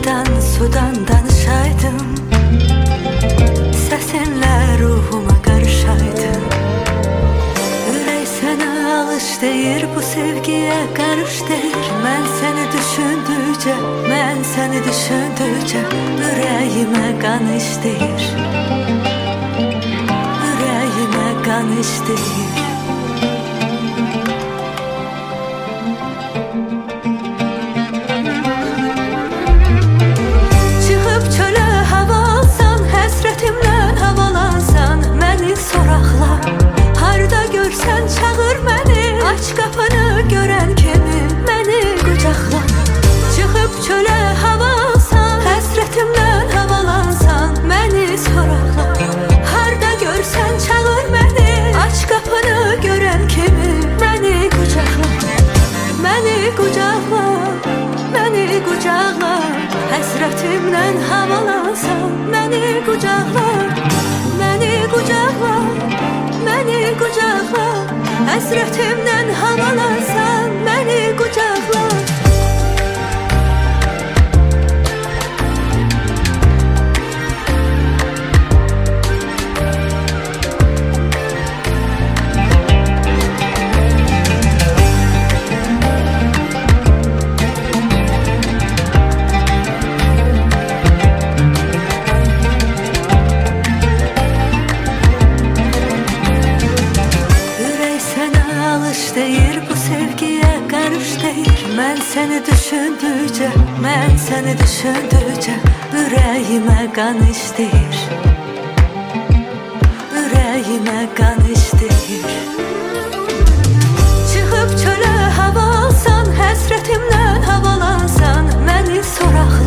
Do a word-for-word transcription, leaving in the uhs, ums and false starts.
aydan sudan danışaydım, səsinlə ruhuma qarışaydım. Ürək sənə alış deyir, bu sevgiyə qarış deyir. Mən səni düşündükcə, mən səni düşündükcə ürəyimə qan istəyir, ürəyimə qan istəyir. Aç qapını görən kimi məni qucaqla. Çıxıb çölə hava alsan, həsrətimdən havalansan, məni soraqla. Harda görsən çağır məni, aç qapını görən kimi məni qucaqla. Məni qucaqla, məni qucaqla. Həsrətimdən havalansan, məni qucaqla. Məni qucaqla, məni qucaqla. Həsrətimdən havalansan, məni qucaqla. Deyir, bu sevgiyə qarış deyir. Mən səni düşündükcə, mən səni düşündükcə ürəyimə qan istəyir, ürəyimə qan istəyir. Çıxıb çölə hava alsan, həsrətimdən havalansan, məni soraq.